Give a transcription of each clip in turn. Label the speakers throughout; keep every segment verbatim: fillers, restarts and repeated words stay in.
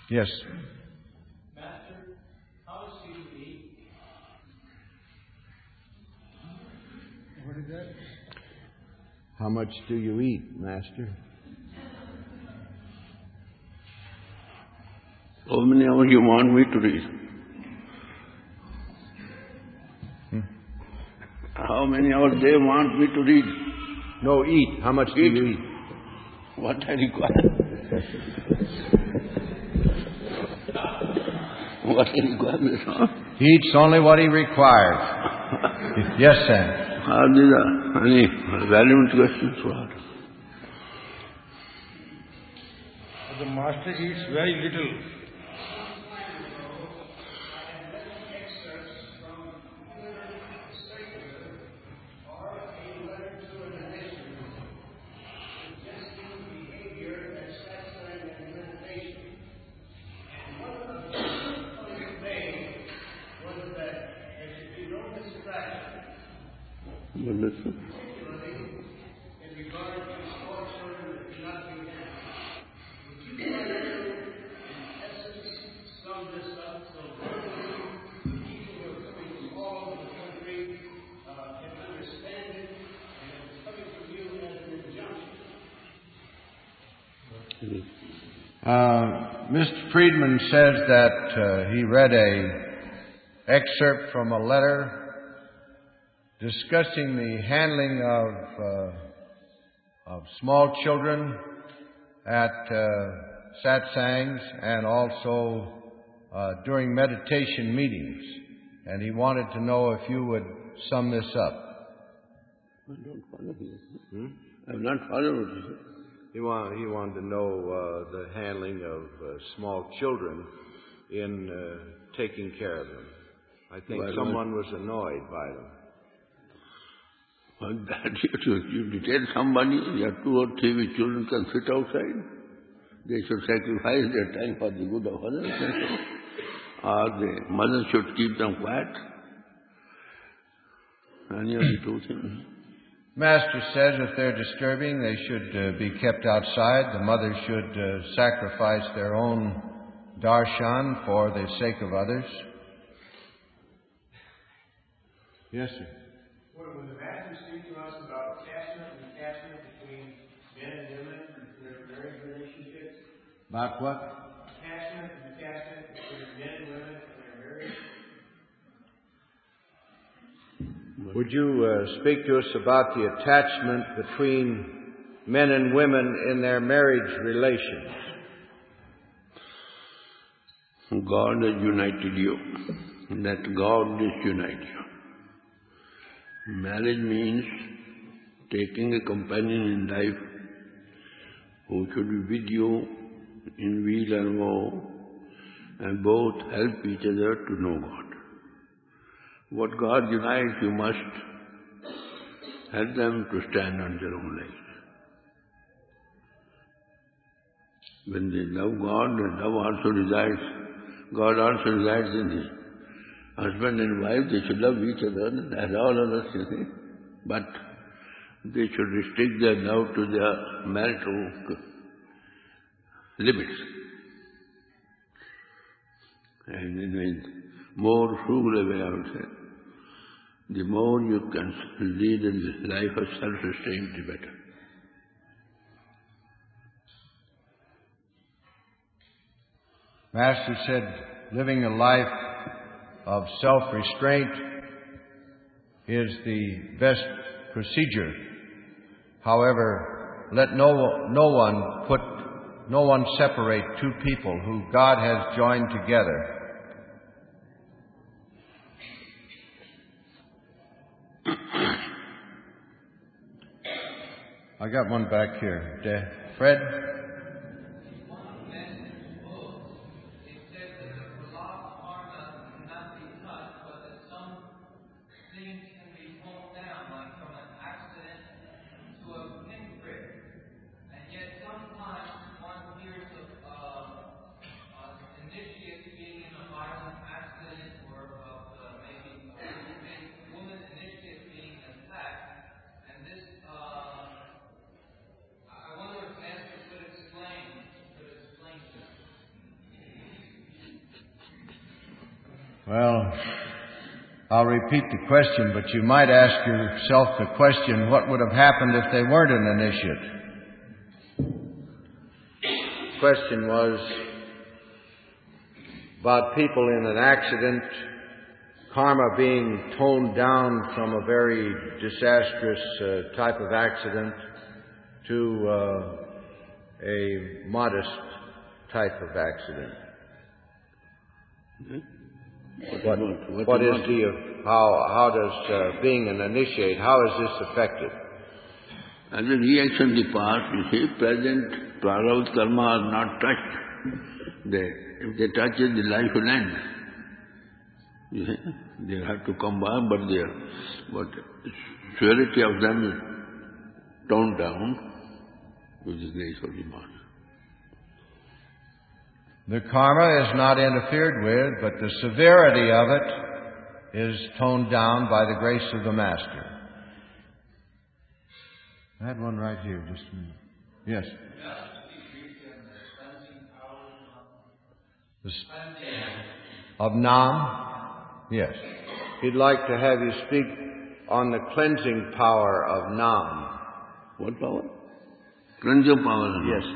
Speaker 1: Yes.
Speaker 2: Master, how is he to eat?
Speaker 1: What is that? How much do you eat, Master?
Speaker 3: How many hours you want me to read?
Speaker 1: Hmm?
Speaker 3: How many hours they want me to read?
Speaker 1: No, eat. How much do
Speaker 3: Eat.
Speaker 1: you eat?
Speaker 3: What I require. What I require.
Speaker 1: He eats only what he requires. Yes, sir.
Speaker 3: Are these any relevant questions? What?
Speaker 4: The master eats very little.
Speaker 1: Uh, Mister Friedman says that uh, he read a excerpt from a letter discussing the handling of uh, of small children at uh, satsangs and also uh, during meditation meetings, and he wanted to know if you would sum this up.
Speaker 3: I don't follow you. Hmm? I'm not following you.
Speaker 1: He, want, he wanted to know uh, the handling of uh, small children in uh, taking care of them. I think
Speaker 3: Well,
Speaker 1: someone was annoyed by them.
Speaker 3: Well, that you, you tell somebody your two or three children can sit outside. They should sacrifice their time for the good of others. Or the mother should keep them quiet. Any of the two things.
Speaker 1: Master says if they're disturbing, they should uh, be kept outside. The mother should uh, sacrifice their own darshan for the sake of others. Yes, sir.
Speaker 2: Well, when the Master speaks to us about attachment and attachment between men and women in their marriage relationships,
Speaker 1: About what?
Speaker 2: attachment and attachment between men and women in their marriage.
Speaker 1: Would you uh, speak to us about the attachment between men and women in their marriage relations?
Speaker 3: God has united you. Let God disunite you. Marriage means taking a companion in life who should be with you in weal and woe, and both help each other to know God. What God unites, you must help them to stand on their own legs. When they love God, and love also resides, God also resides in the husband and wife. They should love each other as all others, you see. But they should restrict their love to their marital limits. And in a more frugal way, I would say, the more you can lead in this life of self-restraint, the better.
Speaker 1: Master said living a life of self-restraint is the best procedure. However, let no, no one put, no one separate two people who God has joined together. I got one back here. De- Fred? Well, I'll repeat the question, but you might ask yourself the question, what would have happened if they weren't an initiate? The question was about people in an accident, karma being toned down from a very disastrous uh, type of accident to uh, a modest type of accident.
Speaker 3: Hmm? What,
Speaker 1: What,
Speaker 3: what, what,
Speaker 1: what is
Speaker 3: what?
Speaker 1: the, how, how does uh, being an initiate, how is this effective?
Speaker 3: As a reaction the past, you see, present prarabdha karma are not touched. They, if they touch it, the life will end. You see, they have to come back, but they are, but severity of them is toned down with the grace of the Master.
Speaker 1: The karma is not interfered with, but the severity of it is toned down by the grace of the Master. I had one right here, just a minute. Yes. The of Nam? Yes. He'd like to have you speak on the cleansing power of Nam.
Speaker 3: What power? Cleansing power.
Speaker 1: Yes.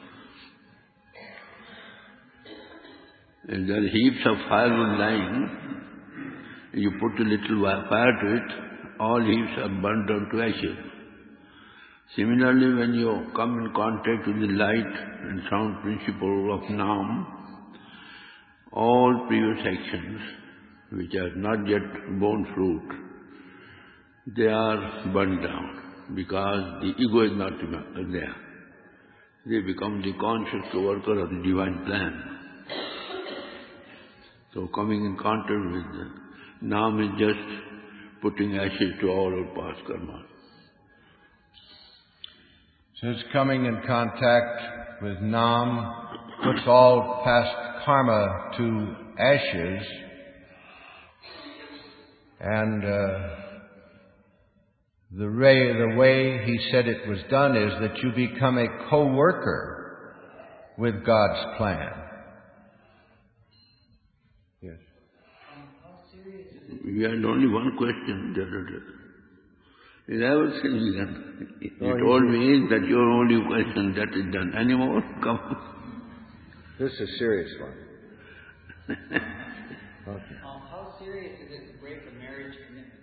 Speaker 3: If there are heaps of firewood lying, you put a little fire to it, all heaps are burnt down to ashes. Similarly, when you come in contact with the light and sound principle of Nam, all previous actions, which are not yet borne fruit, they are burnt down because the ego is not there. They become the conscious worker of the divine plan. So coming in contact with the Nam is just putting ashes to all our past karma.
Speaker 1: Since coming in contact with Nam puts all past karma to ashes, and uh, the, way, the way he said it was done is that you become a co-worker with God's plan. Yes.
Speaker 3: We had only one question the other day. Is everything done? You
Speaker 1: Oh,
Speaker 3: told
Speaker 1: you
Speaker 3: me that your only question that is done. Any more? Come.
Speaker 1: This is a serious one. Okay.
Speaker 5: Um, how serious is it to break a marriage commitment?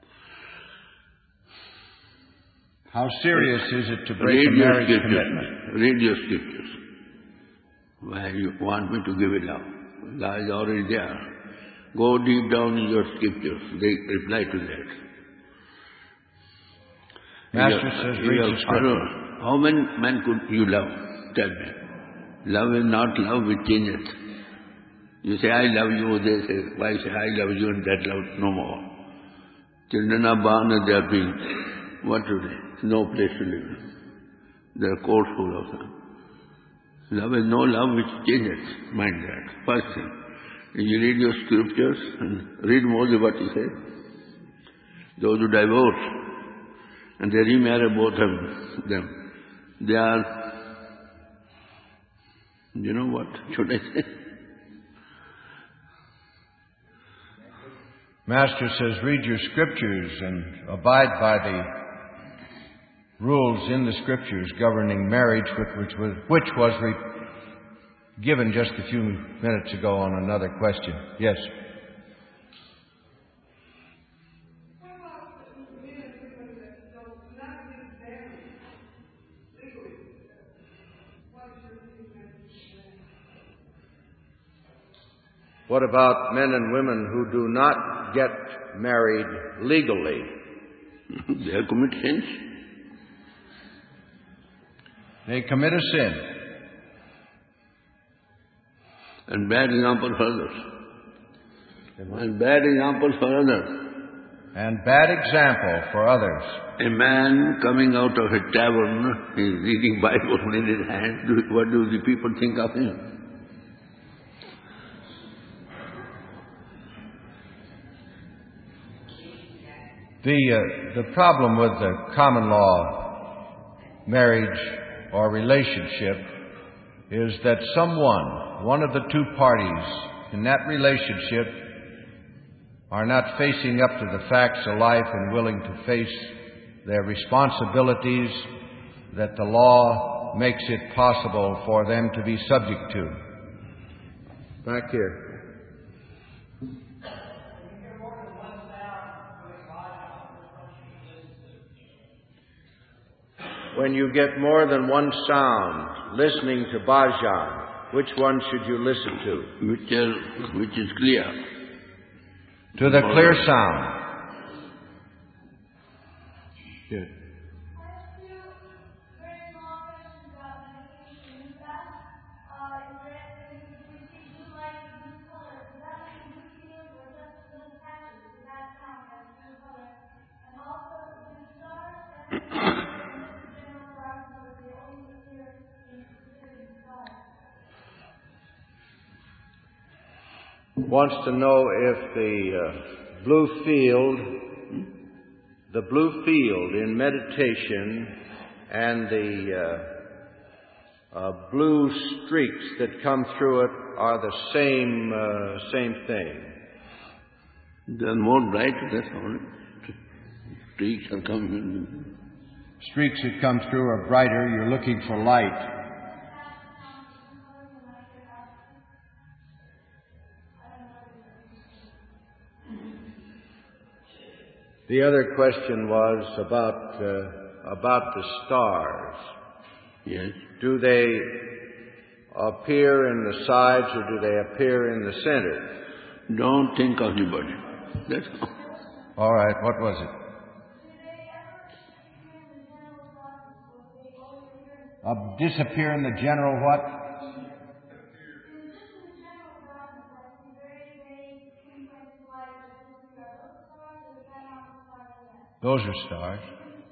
Speaker 1: How serious is it to break
Speaker 3: Read
Speaker 1: a
Speaker 3: your
Speaker 1: marriage
Speaker 3: scriptures.
Speaker 1: commitment?
Speaker 3: Read your scriptures. Why you want me to give it up? Law is already there. Go deep down in your scriptures. They reply to that.
Speaker 1: Master
Speaker 3: You-
Speaker 1: says,
Speaker 3: you
Speaker 1: read
Speaker 3: have
Speaker 1: the scripture.
Speaker 3: followed. How many men could you love? Tell me. Love is not love, we change it. You say, I love you, they say, why say I love you and that love no more? Children are born and they are being, what to do? No place to live. They are courts full of them. Love is no love which changes. Mind that. First thing. You read your scriptures and read more than what you say. Those who divorce and they remarry both of them, they are, you know what should I say?
Speaker 1: Master says, read your scriptures and abide by the rules in the scriptures governing marriage, which, which was, which was re- given just a few minutes ago on another question. Yes. What about men and women who do not get married legally?
Speaker 3: They have commit sins.
Speaker 1: They commit a sin.
Speaker 3: And bad example for others. And bad example for others.
Speaker 1: And bad example for others.
Speaker 3: A man coming out of a tavern, he is reading Bible in his hand. Do- What do the people think of him?
Speaker 1: The, uh, the problem with the common law marriage or relationship is that someone, one of the two parties in that relationship, are not facing up to the facts of life and willing to face their responsibilities that the law makes it possible for them to be subject to. Back here. When you get more than one sound listening to bhajan, which one should you listen to?
Speaker 3: Which is, which is clear.
Speaker 1: To the clear sound. Good. Wants to know if the uh, blue field, the blue field in meditation and the uh, uh, blue streaks that come through it are the same uh, same thing.
Speaker 3: They're more bright, that's all. Streaks are coming.
Speaker 1: Streaks that come through are brighter. You're looking for light. The other question was about uh, about the stars.
Speaker 3: Yes.
Speaker 1: Do they appear in the sides or do they appear in the center?
Speaker 3: Don't think of anybody. That's all.
Speaker 1: All right. What was it? Uh, disappear in the general what? Those are stars.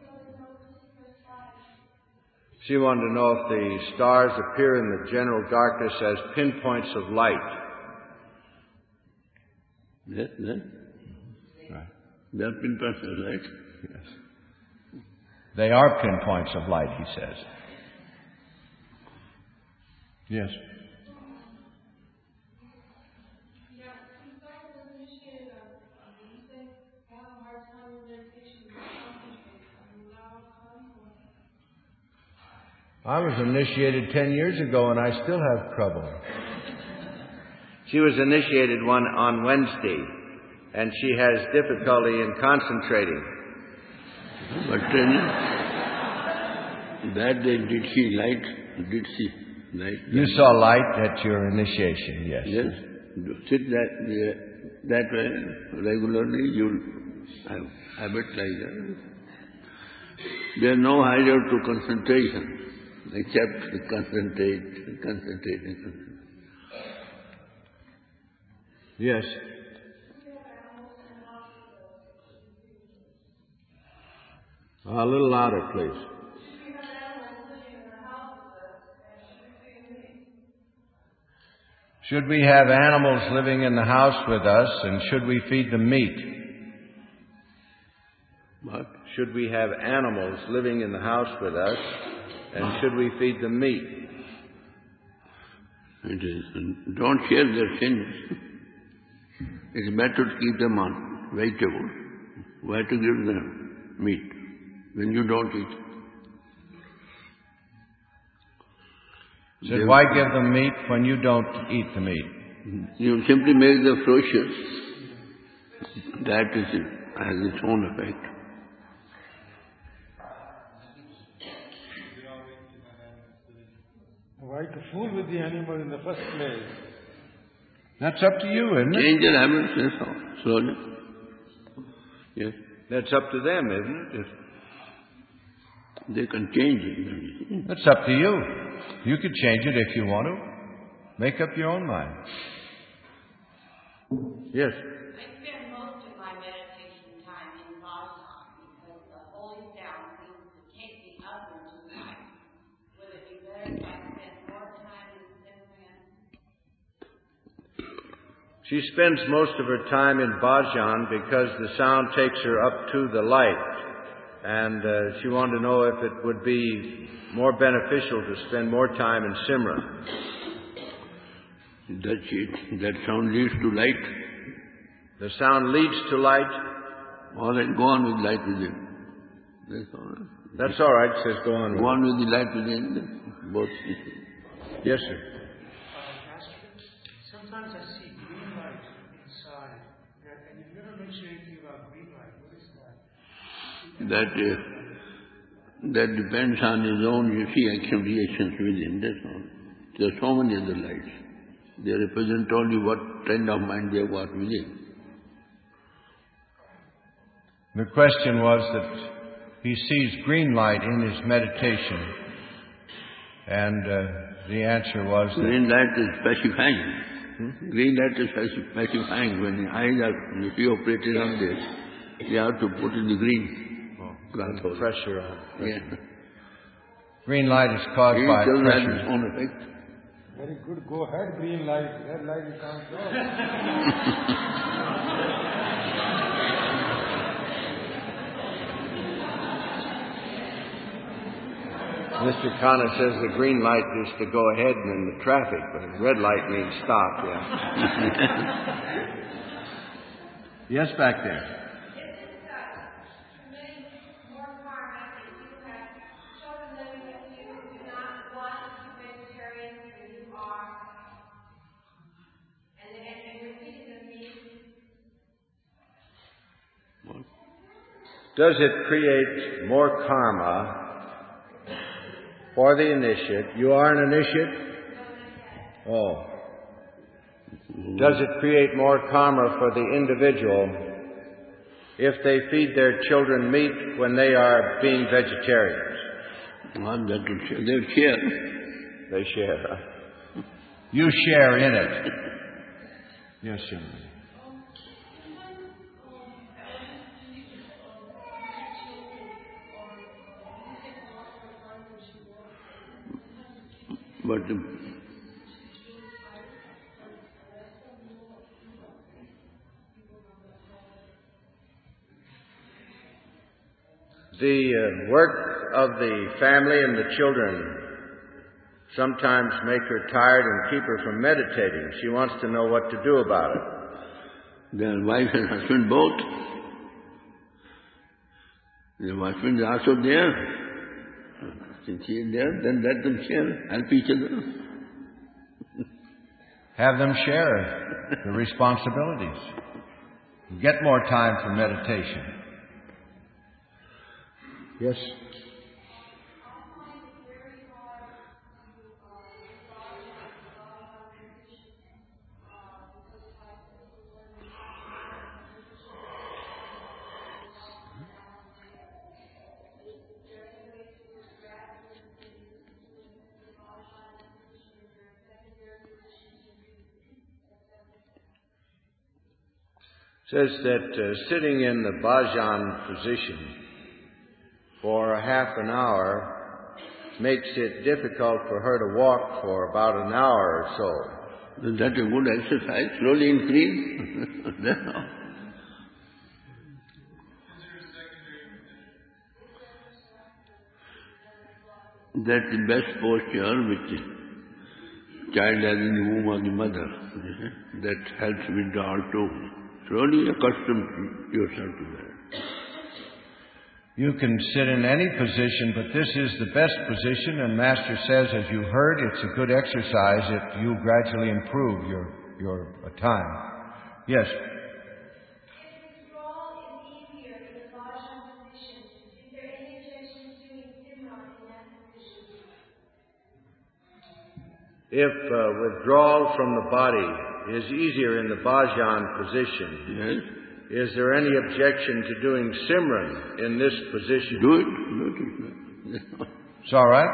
Speaker 1: She wanted to know if the stars appear in the general darkness as pinpoints of light.
Speaker 3: Yes, yes.
Speaker 1: Right.
Speaker 3: They're pinpoints of light.
Speaker 1: Yes. They are pinpoints of light, he says. Yes. I was initiated ten years ago and I still have trouble. She was initiated one on Wednesday and she has difficulty in concentrating.
Speaker 3: But then, that day did she light? Did she light?
Speaker 1: You saw light at your initiation, yes.
Speaker 3: Yes. Sit that, that way regularly, you'll have habit like that. There's no higher to concentration. Except to concentrate, concentrate, and concentrate.
Speaker 1: Yes. A little louder, please. Should we have animals living in the house with us, and should we feed them meat?
Speaker 3: What?
Speaker 1: Should we have animals living in the house with us, and should we feed them meat?
Speaker 3: It is. Don't share their sins. It's better to keep them on vegetable. Why to give them meat when you don't eat?
Speaker 1: Said, why give them meat when you don't eat the meat?
Speaker 3: You simply make them ferocious. That is it, has its own effect.
Speaker 4: Why to fool with the animal in the first place?
Speaker 1: That's up to you, isn't it?
Speaker 3: Change their habits, that's all, slowly. Yes.
Speaker 1: That's up to them, isn't it?
Speaker 3: If they can change it.
Speaker 1: That's up to you. You could change it if you want to. Make up your own mind. Yes.
Speaker 6: I spend most of my meditation time in bhajan because the holy sound seems to take me up into life. Would it be better if I spent more time in Simran?
Speaker 1: She spends most of her time in bhajan because the sound takes her up to the light. And uh, she wanted to know if it would be more beneficial to spend more time in Simran.
Speaker 3: That, that sound leads to light.
Speaker 1: The sound leads to light.
Speaker 3: All right, go on with light within. That's all right.
Speaker 1: That's all right, says go on with
Speaker 3: Go
Speaker 1: it.
Speaker 3: on with the light within. Both.
Speaker 1: Yes, sir.
Speaker 2: Uh, Pastor, sometimes I see green light inside, and you've never mentioned anything about green light. What is that?
Speaker 3: That, uh, that depends on his own, you see, action reactions within. That's all. There are so many other lights. They represent only what trend of mind they have got within.
Speaker 1: The question was that he sees green light in his meditation, and uh, the answer was that
Speaker 3: Green light is pacifying. Hmm? Green light is paci- pacifying. When the eyes are, if you operated on this, you have to put in the green.
Speaker 1: oh,
Speaker 3: glass
Speaker 1: the
Speaker 3: hole.
Speaker 1: pressure on.
Speaker 3: Yeah.
Speaker 1: Green light is caused
Speaker 3: It
Speaker 1: by
Speaker 3: doesn't have its
Speaker 1: pressure.
Speaker 3: own effect.
Speaker 4: Very good. Go ahead, green light. Red light you can't cross.
Speaker 1: Mister Khanna says the green light is to go ahead and in the traffic, but the red light means stop, yeah. Yes, back there.
Speaker 6: This is uh, committing more karma if you have children living with you who do not want to be vegetarians and you are, and, and, and you're feeding them meat.
Speaker 1: Does it create more karma for the initiate? You are an initiate? Oh. Does it create more karma for the individual if they feed their children meat when they are being vegetarians?
Speaker 3: Well, that will share. They'll share.
Speaker 1: They share. Huh? You share in it. Yes, sir.
Speaker 3: But um,
Speaker 1: The uh, work of the family and the children sometimes make her tired and keep her from meditating. She wants to know what to do about it.
Speaker 3: their wife and husband both. The husband is also there. Since he is there, then let them share, help each other.
Speaker 1: Have them share the responsibilities. Get more time for meditation. Yes? Says that uh, sitting in the bhajan position for a half an hour makes it difficult for her to walk for about an hour or so.
Speaker 3: Then that's a good exercise. Slowly increase. That's all. That's the best posture which the child has in the womb of the mother. That helps withdrawal too. Slowly accustom yourself to that.
Speaker 1: You can sit in any position, but this is the best position, and Master says, as you heard, it's a good exercise if you gradually improve your, your uh, time. Yes?
Speaker 6: If withdrawal is easier in the bhajan position, is there any objection to doing simran in that position?
Speaker 1: If uh, withdrawal from the body is easier in the bhajan position,
Speaker 3: Yes?
Speaker 1: is there any objection to doing Simran in this position?
Speaker 3: Do it. Do it.
Speaker 1: It's all right.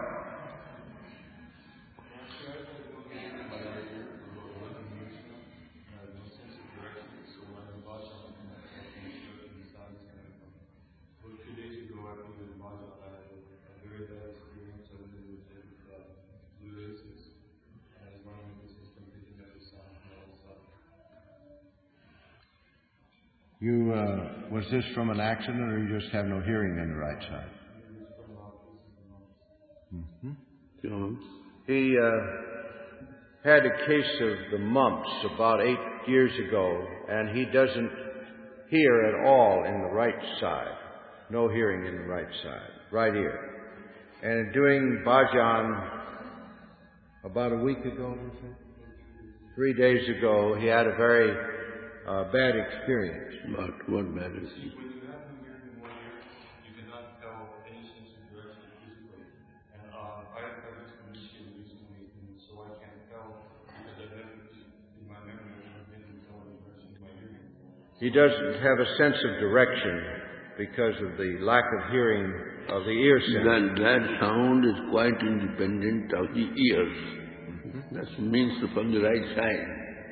Speaker 1: You, uh, was this from an accident, or you just have no hearing in the right side? Mm-hmm.
Speaker 3: So,
Speaker 1: He, uh, had a case of the mumps about eight years ago, and he doesn't hear at all in the right side. No hearing in the right side, right ear. And doing bhajan about a week ago, three days ago, he had a very uh, bad experience.
Speaker 3: What, what bad experience?
Speaker 7: When you have them here in the morning, you cannot tell any sense of direction physically. And um, I have had this condition recently, and so I can't tell because I've never, in my memory, I've never been able to tell the direction of my hearing.
Speaker 1: He doesn't have a sense of direction because of the lack of hearing of the ear sense.
Speaker 3: That, that sound is quite independent of the ears. Mm-hmm. That means from the right side.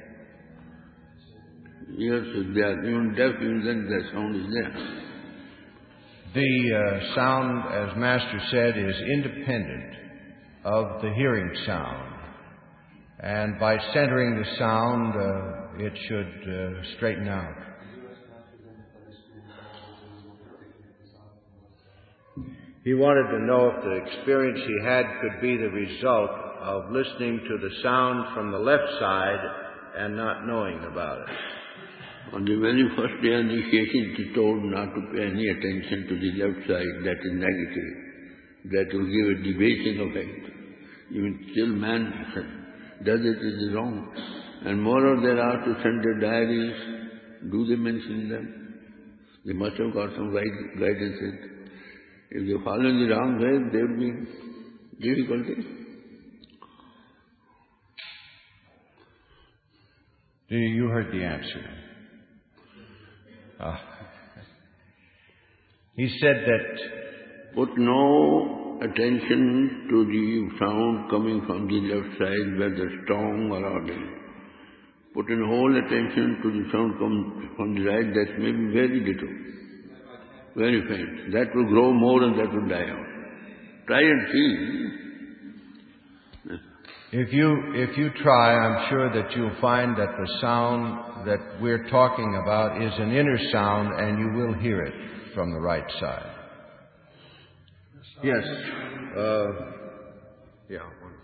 Speaker 3: Ears, if they are even deaf, even then the sound is there.
Speaker 1: The uh, sound, as Master said, is independent of the hearing sound. And by centering the sound, uh, it should uh, straighten out. He wanted to know if the experience he had could be the result of listening to the sound from the left side and not knowing about it.
Speaker 3: On the very first day of initiation, he told not to pay any attention to the left side, that is negative. That will give a debasing effect. Even still man does it, it is wrong. And moreover, they are to send their diaries. Do they mention them? They must have got some guidance. If they follow in the wrong way, there will be difficulty.
Speaker 1: You heard the answer. Uh, he said that
Speaker 3: put no attention to the sound coming from the left side, whether strong or ordinary. Put in whole attention to the sound coming from the right, that may be very little. Very faint. That will grow more and that will die out. Try and see.
Speaker 1: If you, if you try, I'm sure that you'll find that the sound that we're talking about is an inner sound and you will hear it from the right side. Yes. Uh, yeah.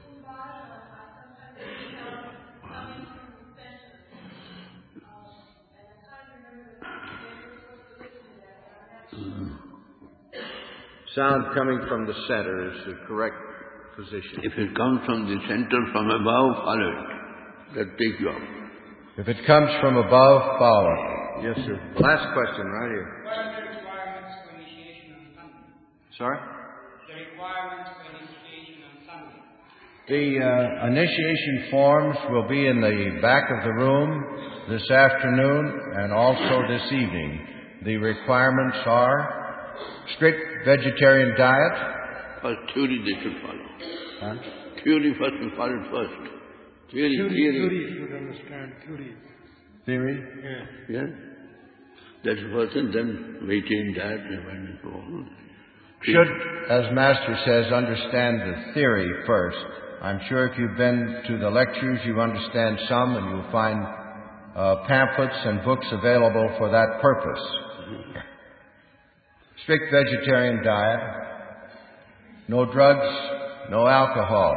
Speaker 1: Sound coming from the center is the correct position.
Speaker 3: If it comes from the center, from above, follow it. That takes you up.
Speaker 1: If it comes from above, follow it. Yes, sir. Last question, right here.
Speaker 2: What are the requirements for initiation on Sunday?
Speaker 1: Sorry?
Speaker 2: The requirements for initiation on Sunday.
Speaker 1: The uh, initiation forms will be in the back of the room this afternoon and also this evening. The requirements are strict vegetarian diet.
Speaker 3: First theory they should follow.
Speaker 1: Huh?
Speaker 3: Theory first, we follow it first. Theory,
Speaker 4: Theory,
Speaker 3: theory.
Speaker 4: theory should understand, theory.
Speaker 1: Theory?
Speaker 4: Yeah.
Speaker 3: Yeah. That's the first thing, then maintain that and so on.
Speaker 1: Should, as Master says, understand the theory first. I'm sure if you've been to the lectures, you understand some, and you'll find uh, pamphlets and books available for that purpose. Strict vegetarian diet, no drugs, no alcohol,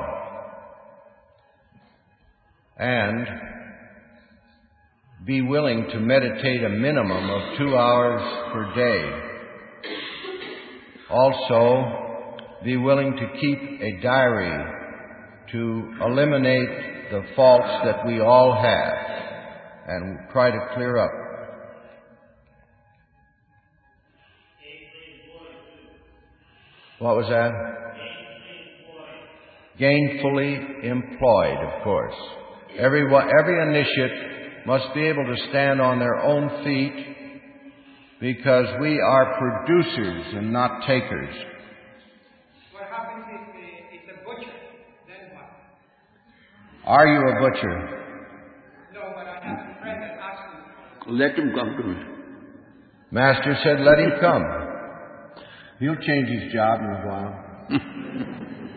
Speaker 1: and be willing to meditate a minimum of two hours per day. Also, be willing to keep a diary to eliminate the faults that we all have and try to clear up. What was that? Gainfully employed, of course. Every, every initiate must be able to stand on their own feet because we are producers and not takers.
Speaker 2: What happens if uh, it's a butcher? Then what?
Speaker 1: Are you a butcher?
Speaker 2: No, but I have a friend that asked me.
Speaker 3: Let him come to me.
Speaker 1: Master said, let him come. He'll change his job in a while.